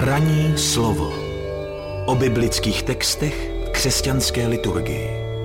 Ranní slovo o biblických textech v křesťanské liturgii.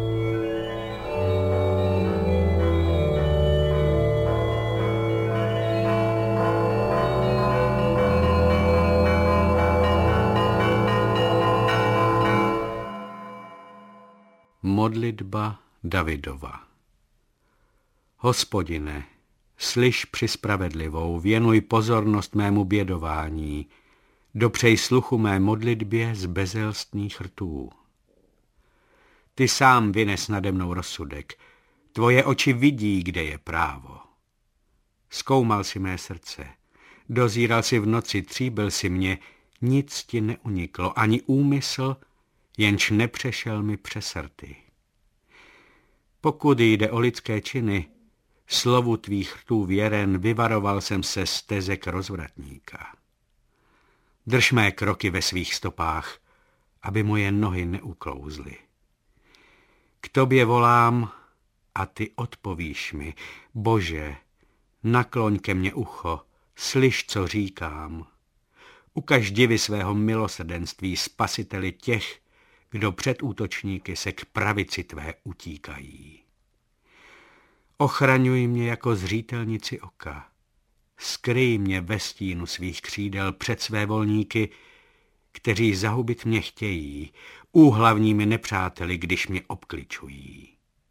Modlitba Davidova. Hospodine, slyš při spravedlivou, věnuj pozornost mému bědování, dopřej sluchu mé modlitbě z bezelstných rtů. Ty sám vynes nade mnou rozsudek, tvoje oči vidí, kde je právo. Zkoumal si mé srdce, dozíral si v noci, tříbil si mě, nic ti neuniklo, ani úmysl, jenž nepřešel mi přes rty. Pokud jde o lidské činy, slovu tvých rtů věren, vyvaroval jsem se stezek rozvratníka. Drž mé kroky ve svých stopách, aby moje nohy neuklouzly. K tobě volám a ty odpovíš mi. Bože, nakloň ke mně ucho, slyš, co říkám. Ukaž divy svého milosrdenství, spasiteli těch, kdo před útočníky se k pravici tvé utíkají. Ochraňuj mě jako zřítelnici oka. Skryj mě ve stínu svých křídel před své volníky, kteří zahubit mě chtějí, úhlavními nepřáteli, když mě obkličují.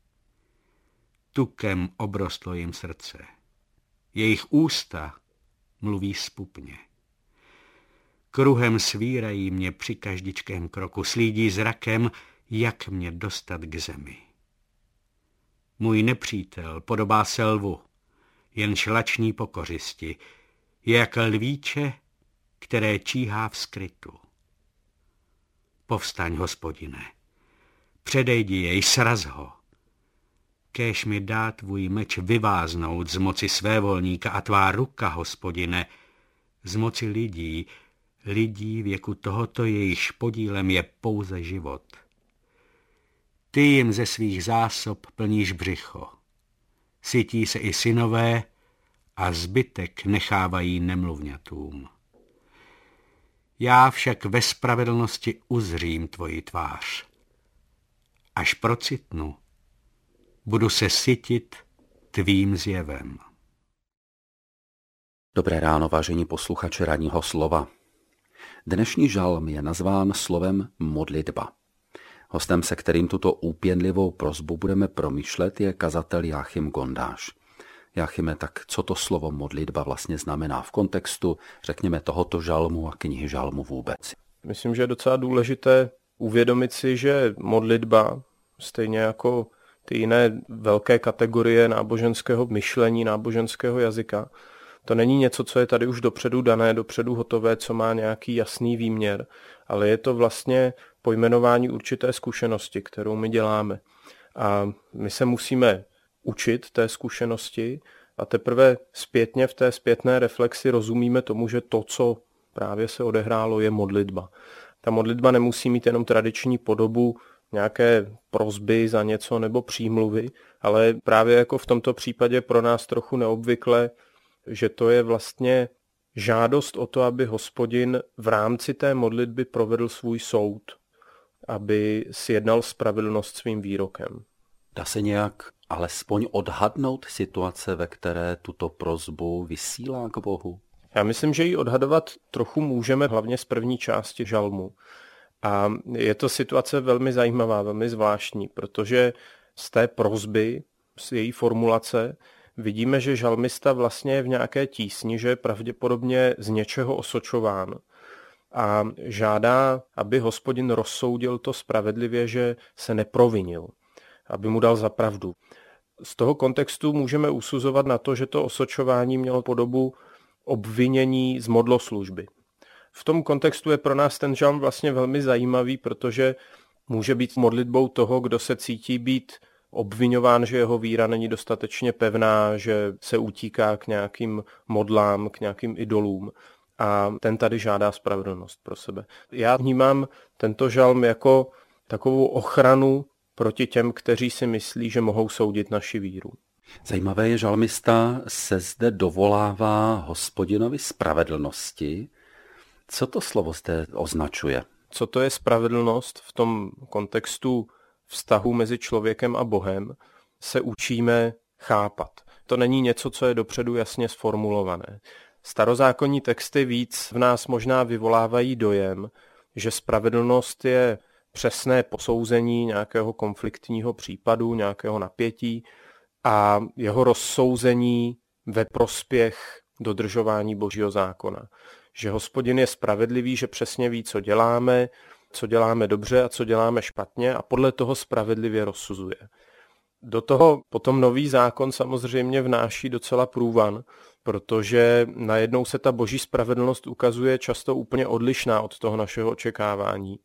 Tukem obrostlo jim srdce. Jejich ústa mluví zpupně. Kruhem svírají mě při každičkém kroku, slídí zrakem, jak mě dostat k zemi. Můj nepřítel podobá se lvu, jenž lační po kořisti, je jak lvíče, které číhá v skrytu. Povstaň, Hospodine, předejdi jej, sraz ho. Kéž mi dá tvůj meč vyváznout z moci svévolníka a tvá ruka, Hospodine, z moci lidí věku tohoto, jejichž podílem je pouze život. Ty jim ze svých zásob plníš břicho. Sytí se i synové a zbytek nechávají nemluvňatům. Já však ve spravedlnosti uzřím tvoji tvář. Až procitnu, budu se sytit tvým zjevem. Dobré ráno, vážení posluchači Ranního slova. Dnešní žalm je nazván slovem modlitba. Hostem, se kterým tuto úpěnlivou prosbu budeme promýšlet, je kazatel Jáchym Gondáš. Jáchyme, tak co to slovo modlitba vlastně znamená v kontextu, řekněme, tohoto žalmu a knihy žalmu vůbec? Myslím, že je docela důležité uvědomit si, že modlitba, stejně jako ty jiné velké kategorie náboženského myšlení, náboženského jazyka, to není něco, co je tady už dopředu dané, dopředu hotové, co má nějaký jasný výměr, ale je to vlastně pojmenování určité zkušenosti, kterou my děláme. A my se musíme učit té zkušenosti a teprve zpětně v té zpětné reflexi rozumíme tomu, že to, co právě se odehrálo, je modlitba. Ta modlitba nemusí mít jenom tradiční podobu nějaké prosby za něco nebo přímluvy, ale právě jako v tomto případě pro nás trochu neobvykle, že to je vlastně žádost o to, aby Hospodin v rámci té modlitby provedl svůj soud, aby sjednal spravedlnost svým výrokem. Dá se nějak alespoň odhadnout situace, ve které tuto prosbu vysílá k Bohu? Já myslím, že ji odhadovat trochu můžeme, hlavně z první části žalmu. A je to situace velmi zajímavá, velmi zvláštní, protože z té prosby, z její formulace, vidíme, že žalmista vlastně je v nějaké tísni, že je pravděpodobně z něčeho osočován a žádá, aby Hospodin rozsoudil to spravedlivě, že se neprovinil, aby mu dal za pravdu. Z toho kontextu můžeme usuzovat na to, že to osočování mělo podobu obvinění z modloslužby. V tom kontextu je pro nás ten žalm vlastně velmi zajímavý, protože může být modlitbou toho, kdo se cítí být obviňován, že jeho víra není dostatečně pevná, že se utíká k nějakým modlám, k nějakým idolům a ten tady žádá spravedlnost pro sebe. Já vnímám tento žalm jako takovou ochranu proti těm, kteří si myslí, že mohou soudit naši víru. Zajímavé je, žalmista se zde dovolává Hospodinovi spravedlnosti Co to slovo zde označuje? Co to je spravedlnost v tom kontextu vztahu mezi člověkem a Bohem, se učíme chápat. To není něco, co je dopředu jasně sformulované. Starozákonní texty víc v nás možná vyvolávají dojem, že spravedlnost je přesné posouzení nějakého konfliktního případu, nějakého napětí a jeho rozsouzení ve prospěch dodržování Božího zákona. Že Hospodin je spravedlivý, že přesně ví, co děláme dobře a co děláme špatně a podle toho spravedlivě rozsuzuje. Do toho potom nový zákon samozřejmě vnáší docela průvan, protože najednou se ta boží spravedlnost ukazuje často úplně odlišná od toho našeho očekávání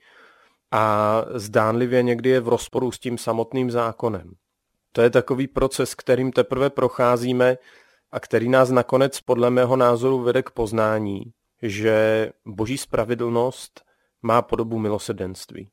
a zdánlivě někdy je v rozporu s tím samotným zákonem. To je takový proces, kterým teprve procházíme a který nás nakonec podle mého názoru vede k poznání, že boží spravedlnost má podobu milosrdenství.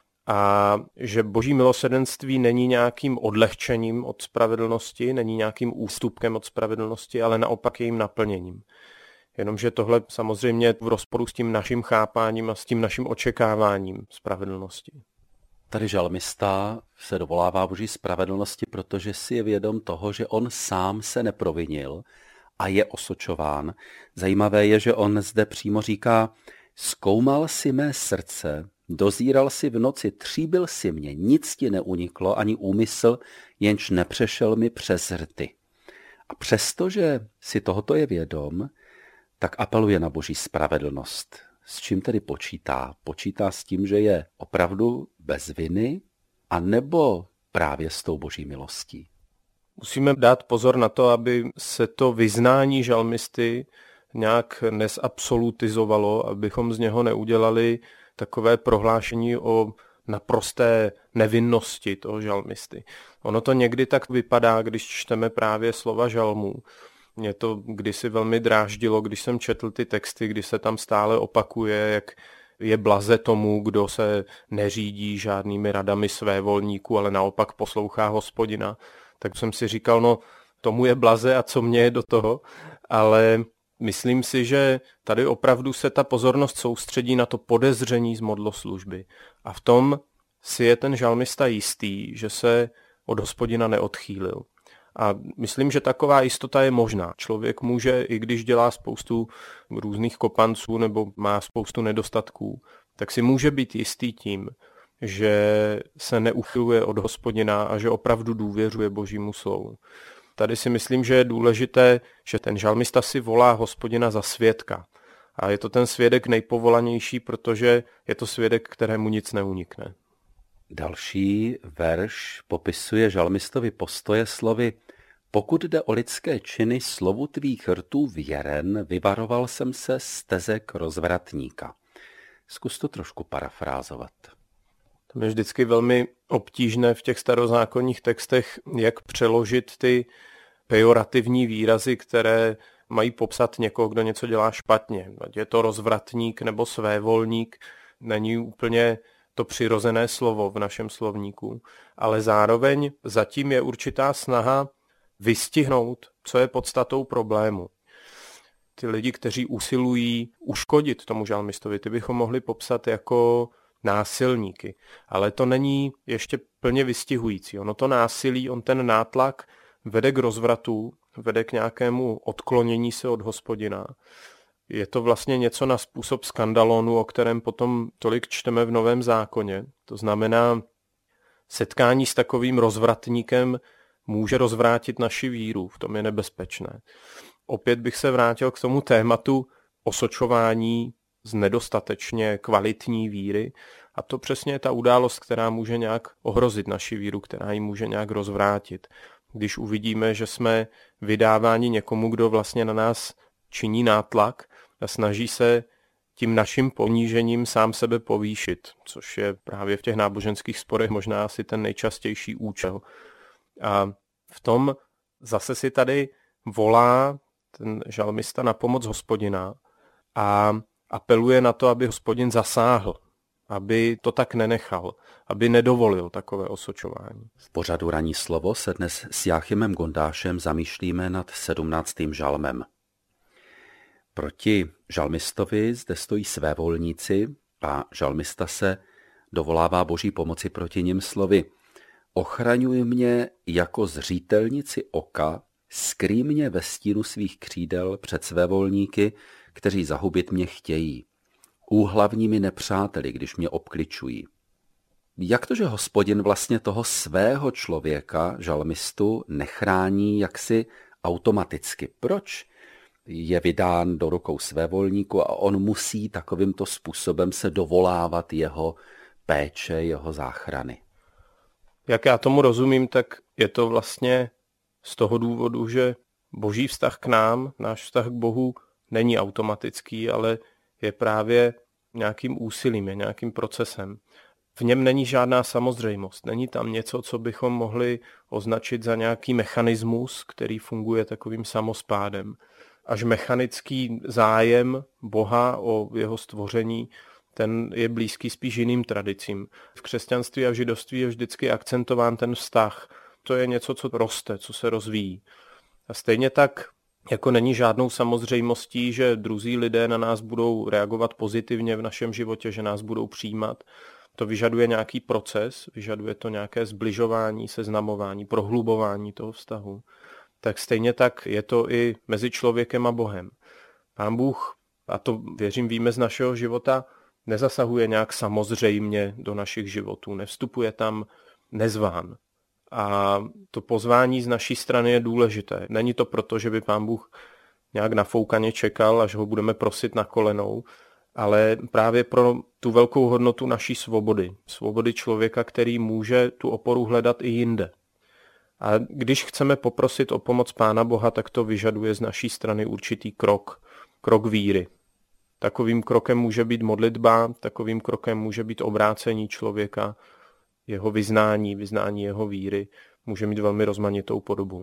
A že boží milosrdenství není nějakým odlehčením od spravedlnosti, není nějakým ústupkem od spravedlnosti, ale naopak jejím naplněním. Jenomže tohle samozřejmě v rozporu s tím naším chápáním a s tím naším očekáváním spravedlnosti. Tady žalmista se dovolává boží spravedlnosti, protože si je vědom toho, že on sám se neprovinil a je osočován. Zajímavé je, že on zde přímo říká: zkoumal si mé srdce, dozíral si v noci, tříbil si mě, nic ti neuniklo, ani úmysl, jenž nepřešel mi přes rty. A přestože si tohoto je vědom, tak apeluje na boží spravedlnost. S čím tedy počítá? Počítá s tím, že je opravdu bez viny, anebo právě s tou boží milostí? Musíme dát pozor na to, aby se to vyznání žalmisty nějak nesabsolutizovalo, abychom z něho neudělali takové prohlášení o naprosté nevinnosti toho žalmisty. Ono to někdy tak vypadá, když čteme právě slova žalmů. Mě to kdysi velmi dráždilo, když jsem četl ty texty, kdy se tam stále opakuje, jak je blaze tomu, kdo se neřídí žádnými radami svévolníků, ale naopak poslouchá Hospodina. Tak jsem si říkal, no tomu je blaze a co mě je do toho, ale myslím si, že tady opravdu se ta pozornost soustředí na to podezření z modloslužby. A v tom si je ten žalmista jistý, že se od Hospodina neodchýlil. A myslím, že taková jistota je možná. Člověk může, i když dělá spoustu různých kopanců nebo má spoustu nedostatků, tak si může být jistý tím, že se neuchyluje od Hospodina a že opravdu důvěřuje Božímu slovu. Tady si myslím, že je důležité, že ten žalmista si volá Hospodina za svědka. A je to ten svědek nejpovolanější, protože je to svědek, kterému nic neunikne. Další verš popisuje žalmistovi postoje slovy: pokud jde o lidské činy, slovu tvých rtů věren, vyvaroval jsem se stezek rozvratníka. Zkus to trošku parafrázovat. To je vždycky velmi obtížné v těch starozákonních textech, jak přeložit ty pejorativní výrazy, které mají popsat někoho, kdo něco dělá špatně. Ať je to rozvratník nebo svévolník, není úplně to přirozené slovo v našem slovníku, ale zároveň zatím je určitá snaha vystihnout, co je podstatou problému. Ty lidi, kteří usilují uškodit tomu žalmistovi, ty bychom mohli popsat jako násilníky, ale to není ještě plně vystihující. Ono to násilí, ten nátlak vede k rozvratu, vede k nějakému odklonění se od Hospodina. Je to vlastně něco na způsob skandalonu, o kterém potom tolik čteme v Novém zákoně. To znamená, setkání s takovým rozvratníkem může rozvrátit naši víru, v tom je nebezpečné. Opět bych se vrátil k tomu tématu osočování z nedostatečně kvalitní víry a to přesně je ta událost, která může nějak ohrozit naši víru, která ji může nějak rozvrátit. Když uvidíme, že jsme vydáváni někomu, kdo vlastně na nás činí nátlak a snaží se tím naším ponížením sám sebe povýšit, což je právě v těch náboženských sporech možná asi ten nejčastější účel. A v tom zase si tady volá ten žalmista na pomoc Hospodina a apeluje na to, aby Hospodin zasáhl, aby to tak nenechal, aby nedovolil takové osočování. V pořadu Ranní slovo se dnes s Jáchymem Gondášem zamýšlíme nad 17. žalmem. Proti žalmistovi zde stojí svévolníci a žalmista se dovolává Boží pomoci proti nim slovy: ochraňuj mě jako zřítelnici oka, skrý mě ve stínu svých křídel před svévolníky, kteří zahubit mě chtějí, úhlavními nepřáteli, když mě obkličují. Jak to, že Hospodin vlastně toho svého člověka, žalmistu, nechrání jaksi automaticky? Proč je vydán do rukou svévolníku a on musí takovýmto způsobem se dovolávat jeho péče, jeho záchrany? Jak já tomu rozumím, tak je to vlastně z toho důvodu, že Boží vztah k nám, náš vztah k Bohu není automatický, ale je právě nějakým úsilím, je nějakým procesem. V něm není žádná samozřejmost, není tam něco, co bychom mohli označit za nějaký mechanismus, který funguje takovým samospádem. Až mechanický zájem Boha o jeho stvoření, ten je blízký spíš jiným tradicím. V křesťanství a v židovství je vždycky akcentován ten vztah. To je něco, co roste, co se rozvíjí. A stejně tak, jako není žádnou samozřejmostí, že druzí lidé na nás budou reagovat pozitivně v našem životě, že nás budou přijímat. To vyžaduje nějaký proces, vyžaduje to nějaké zbližování, seznamování, prohlubování toho vztahu. Tak stejně tak je to i mezi člověkem a Bohem. Pán Bůh, a to věřím víme z našeho života, nezasahuje nějak samozřejmě do našich životů, nevstupuje tam nezván. A to pozvání z naší strany je důležité. Není to proto, že by Pán Bůh nějak nafoukaně čekal, až ho budeme prosit na kolenou, ale právě pro tu velkou hodnotu naší svobody. Svobody člověka, který může tu oporu hledat i jinde. A když chceme poprosit o pomoc Pána Boha, tak to vyžaduje z naší strany určitý krok víry. Takovým krokem může být modlitba, takovým krokem může být obrácení člověka, jeho vyznání jeho víry může mít velmi rozmanitou podobu.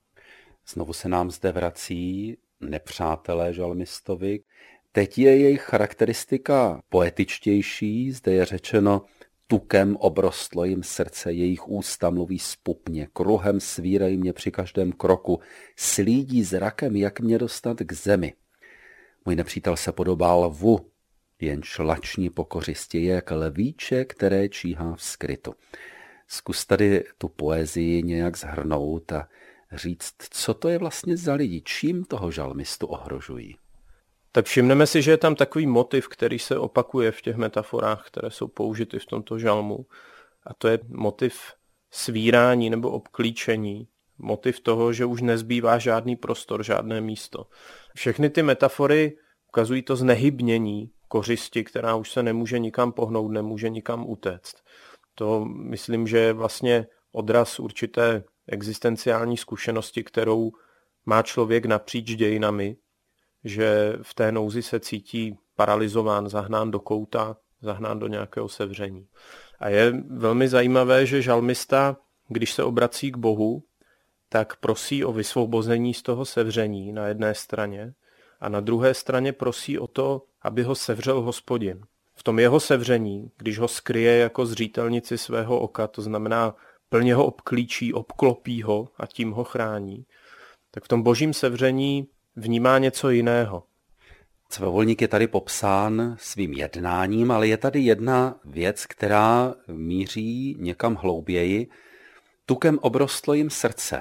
Znovu se nám zde vrací nepřátelé žalmistovi. Teď je jejich charakteristika poetičtější, zde je řečeno: tukem obrostlo jim srdce, jejich ústa mluví zpupně, kruhem svírají mě při každém kroku, slídí zrakem, jak mě dostat k zemi. Můj nepřítel se podobá lvu, jenž lační po kořistě, je jak lvíče, které číhá v skrytu. Zkus tady tu poezii nějak shrnout a říct, co to je vlastně za lidi, čím toho žalmistu ohrožují. Tak všimneme si, že je tam takový motiv, který se opakuje v těch metaforách, které jsou použity v tomto žalmu. A to je motiv svírání nebo obklíčení. Motiv toho, že už nezbývá žádný prostor, žádné místo. Všechny ty metafory ukazují to znehybnění kořisti, která už se nemůže nikam pohnout, nemůže nikam utéct. To myslím, že je vlastně odraz určité existenciální zkušenosti, kterou má člověk napříč dějinami, že v té nouzi se cítí paralyzován, zahnán do kouta, zahnán do nějakého sevření. A je velmi zajímavé, že žalmista, když se obrací k Bohu, tak prosí o vysvobození z toho sevření na jedné straně a na druhé straně prosí o to, aby ho sevřel Hospodin. V tom jeho sevření, když ho skryje jako zřítelnici svého oka, to znamená plně ho obklíčí, obklopí ho a tím ho chrání, tak v tom božím sevření vnímá něco jiného. Svévolník je tady popsán svým jednáním, ale je tady jedna věc, která míří někam hlouběji. Tukem obrostlo jim srdce.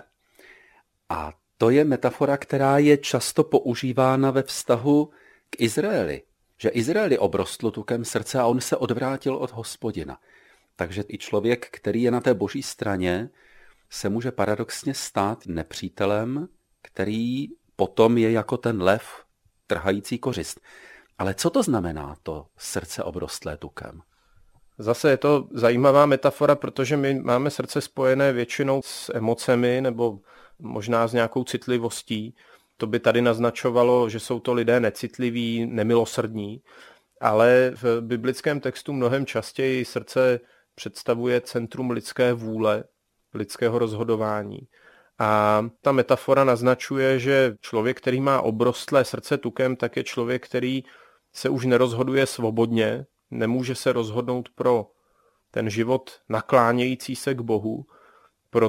A to je metafora, která je často používána ve vztahu k Izraeli. Že Izraeli obrostlo tukem srdce a on se odvrátil od Hospodina. Takže i člověk, který je na té boží straně, se může paradoxně stát nepřítelem, který potom je jako ten lev trhající kořist. Ale co to znamená, to srdce obrostlé tukem? Zase je to zajímavá metafora, protože my máme srdce spojené většinou s emocemi nebo možná s nějakou citlivostí. To by tady naznačovalo, že jsou to lidé necitliví, nemilosrdní, ale v biblickém textu mnohem častěji srdce představuje centrum lidské vůle, lidského rozhodování. A ta metafora naznačuje, že člověk, který má obrostlé srdce tukem, tak je člověk, který se už nerozhoduje svobodně, nemůže se rozhodnout pro ten život naklánějící se k Bohu,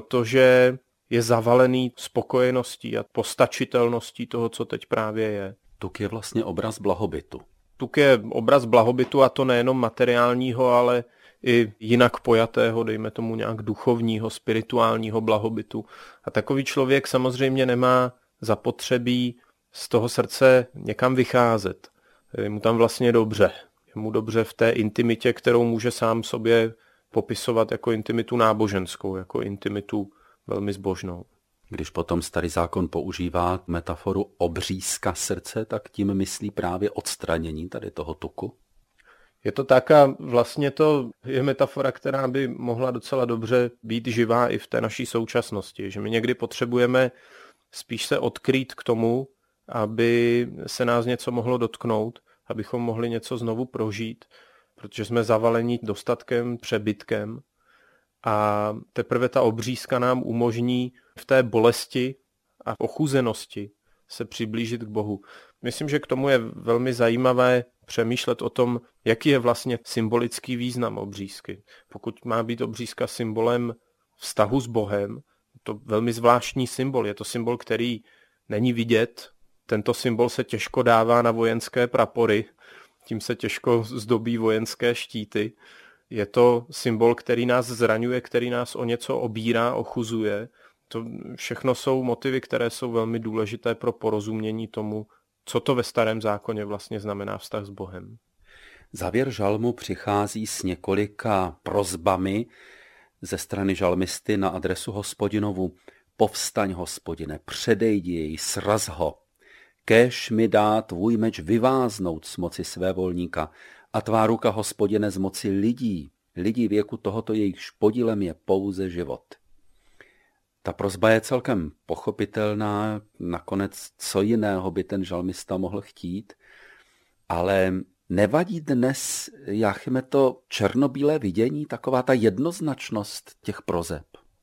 protože je zavalený spokojeností a postačitelností toho, co teď právě je. Tuk je vlastně obraz blahobytu. Tuk je obraz blahobytu, a to nejenom materiálního, ale i jinak pojatého, dejme tomu nějak duchovního, spirituálního blahobytu. A takový člověk samozřejmě nemá zapotřebí z toho srdce někam vycházet. Je mu tam vlastně dobře. Je mu dobře v té intimitě, kterou může sám sobě popisovat jako intimitu náboženskou, jako intimitu velmi zbožnou. Když potom Starý zákon používá metaforu obřízka srdce, tak tím myslí právě odstranění tady toho tuku? Je to tak a vlastně to je metafora, která by mohla docela dobře být živá i v té naší současnosti. Že my někdy potřebujeme spíš se odkrýt k tomu, aby se nás něco mohlo dotknout, abychom mohli něco znovu prožít, protože jsme zavaleni dostatkem, přebytkem. A teprve ta obřízka nám umožní v té bolesti a ochuzenosti se přiblížit k Bohu. Myslím, že k tomu je velmi zajímavé přemýšlet o tom, jaký je vlastně symbolický význam obřízky. Pokud má být obřízka symbolem vztahu s Bohem, to velmi zvláštní symbol. Je to symbol, který není vidět. Tento symbol se těžko dává na vojenské prapory, tím se těžko zdobí vojenské štíty. Je to symbol, který nás zraňuje, který nás o něco obírá, ochuzuje. To všechno jsou motivy, které jsou velmi důležité pro porozumění tomu, co to ve Starém zákoně vlastně znamená vztah s Bohem. Závěr žalmu přichází s několika prosbami ze strany žalmisty na adresu Hospodinovu. Povstaň, Hospodine, předej jej, sraz ho. Kéž mi dá tvůj meč vyváznout z moci své volníka a tvá ruka, Hospodine, z moci lidí věku tohoto, jejichž podílem je pouze život. Ta prosba je celkem pochopitelná, nakonec co jiného by ten žalmista mohl chtít, ale nevadí dnes, Jáchyme, to černobílé vidění, taková ta jednoznačnost těch proseb?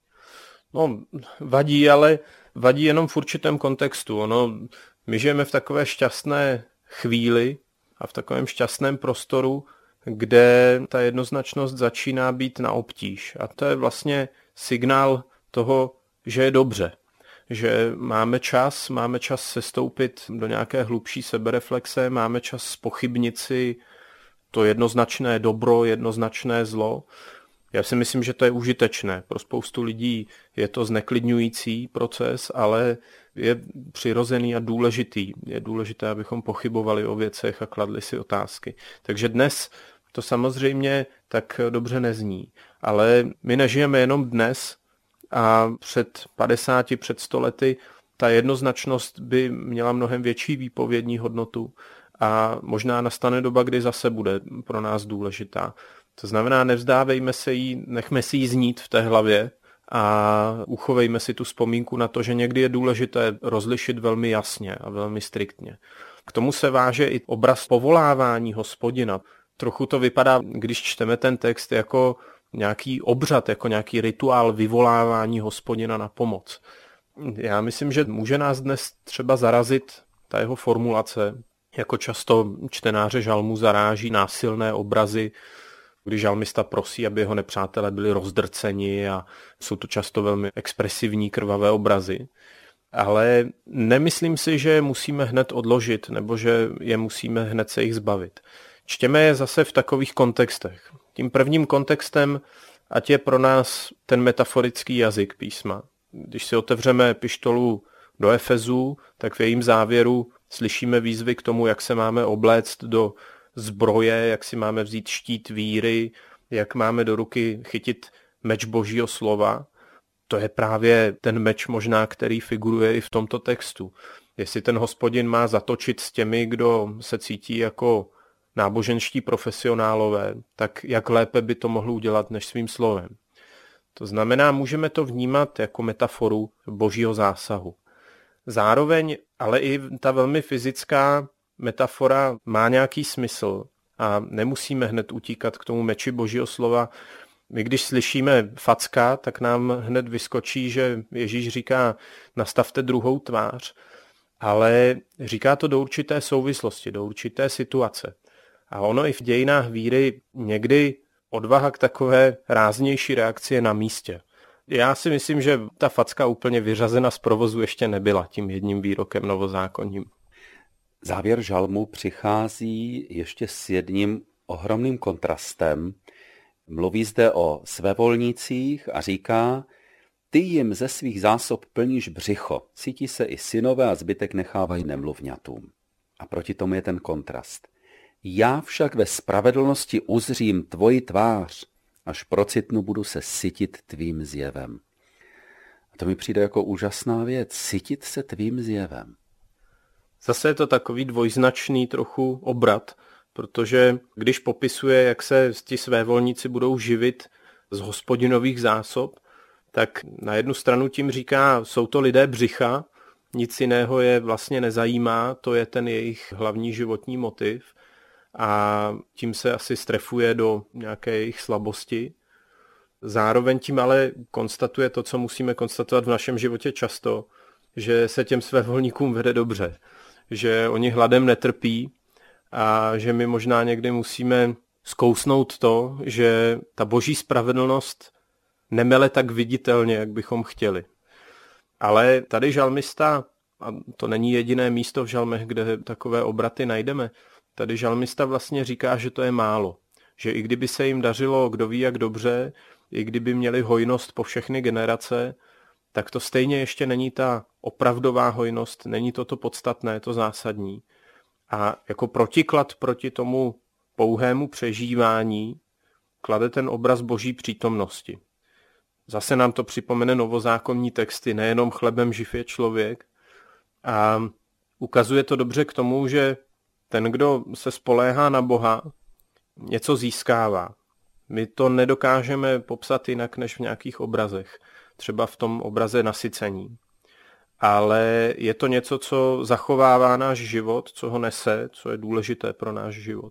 No, vadí, ale vadí jenom v určitém kontextu. My žijeme v takové šťastné chvíli a v takovém šťastném prostoru, kde ta jednoznačnost začíná být na obtíž. A to je vlastně signál toho, že je dobře, že máme čas sestoupit do nějaké hlubší sebereflexe, máme čas zpochybnit si to jednoznačné dobro, jednoznačné zlo. Já si myslím, že to je užitečné. Pro spoustu lidí je to zneklidňující proces, ale je přirozený a důležitý. Je důležité, abychom pochybovali o věcech a kladli si otázky. Takže dnes to samozřejmě tak dobře nezní. Ale my nežijeme jenom dnes, a před 50, před 100 lety ta jednoznačnost by měla mnohem větší výpovědní hodnotu a možná nastane doba, kdy zase bude pro nás důležitá. To znamená, nevzdávejme se jí, nechme si ji znít v té hlavě a uchovejme si tu vzpomínku na to, že někdy je důležité rozlišit velmi jasně a velmi striktně. K tomu se váže i obraz povolávání Hospodina. Trochu to vypadá, když čteme ten text, jako nějaký obřad, jako nějaký rituál vyvolávání Hospodina na pomoc. Já myslím, že může nás dnes třeba zarazit ta jeho formulace, jako často čtenáře žalmu zaráží násilné obrazy, kdy žalmista prosí, aby jeho nepřátelé byli rozdrceni a jsou to často velmi expresivní krvavé obrazy. Ale nemyslím si, že je musíme hned odložit nebo že je musíme hned se jich zbavit. Čtěme je zase v takových kontextech. Tím prvním kontextem, ať je pro nás ten metaforický jazyk písma. Když si otevřeme epištolu do Efezů, tak v jejím závěru slyšíme výzvy k tomu, jak se máme obléct do zbroje, jak si máme vzít štít víry, jak máme do ruky chytit meč Božího slova. To je právě ten meč možná, který figuruje i v tomto textu. Jestli ten Hospodin má zatočit s těmi, kdo se cítí jako náboženští profesionálové, tak jak lépe by to mohl udělat než svým slovem. To znamená, můžeme to vnímat jako metaforu Božího zásahu. Zároveň ale i ta velmi fyzická metafora má nějaký smysl a nemusíme hned utíkat k tomu meči Božího slova. My když slyšíme facka, tak nám hned vyskočí, že Ježíš říká nastavte druhou tvář, ale říká to do určité souvislosti, do určité situace. A ono i v dějinách víry někdy odvaha k takové ráznější reakci je na místě. Já si myslím, že ta facka úplně vyřazena z provozu ještě nebyla tím jedním výrokem novozákonním. Závěr žalmu přichází ještě s jedním ohromným kontrastem. Mluví zde o svévolnících a říká: ty jim ze svých zásob plníš břicho, cítí se i synové a zbytek nechávají nemluvňatům. A proti tomu je ten kontrast. Já však ve spravedlnosti uzřím tvoji tvář, až procitnu, budu se sytit tvým zjevem. A to mi přijde jako úžasná věc, sytit se tvým zjevem. Zase je to takový dvojznačný trochu obrat, protože když popisuje, jak se ti svévolníci budou živit z hospodinových zásob, tak na jednu stranu tím říká, jsou to lidé břicha, nic jiného je vlastně nezajímá, to je ten jejich hlavní životní motiv a tím se asi strefuje do nějaké jejich slabosti. Zároveň tím ale konstatuje to, co musíme konstatovat v našem životě často, že se těm svévolníkům vede dobře, že oni hladem netrpí a že my možná někdy musíme zkousnout to, že ta boží spravedlnost nemele tak viditelně, jak bychom chtěli. Ale tady žalmista, a to není jediné místo v žalmech, kde takové obraty najdeme, tady žalmista vlastně říká, že to je málo. Že i kdyby se jim dařilo kdo ví jak dobře, i kdyby měli hojnost po všechny generace, tak to stejně ještě není ta opravdová hojnost, není to podstatné, to zásadní. A jako protiklad proti tomu pouhému přežívání klade ten obraz boží přítomnosti. Zase nám to připomene novozákonní texty, nejenom chlebem živ je člověk. A ukazuje to dobře k tomu, že ten, kdo se spoléhá na Boha, něco získává. My to nedokážeme popsat jinak než v nějakých obrazech. Třeba v tom obraze nasycení. Ale je to něco, co zachovává náš život, co ho nese, co je důležité pro náš život.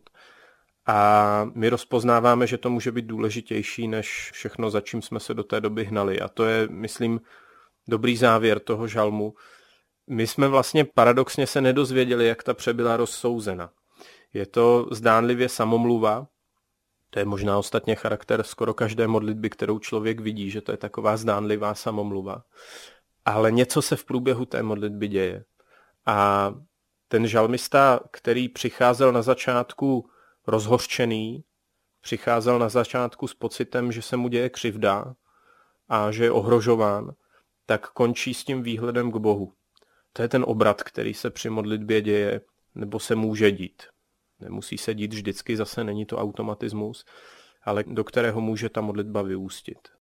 A my rozpoznáváme, že to může být důležitější než všechno, za čím jsme se do té doby hnali. A to je, myslím, dobrý závěr toho žalmu. My jsme vlastně paradoxně se nedozvěděli, jak ta pře byla rozsouzena. Je to zdánlivě samomluva, to je možná ostatně charakter skoro každé modlitby, kterou člověk vidí, že to je taková zdánlivá samomluva. Ale něco se v průběhu té modlitby děje. A ten žalmista, který přicházel na začátku rozhořčený, přicházel na začátku s pocitem, že se mu děje křivda a že je ohrožován, tak končí s tím výhledem k Bohu. To je ten obrat, který se při modlitbě děje, nebo se může dít. Nemusí se dít vždycky, zase není to automatismus, ale do kterého může ta modlitba vyústit.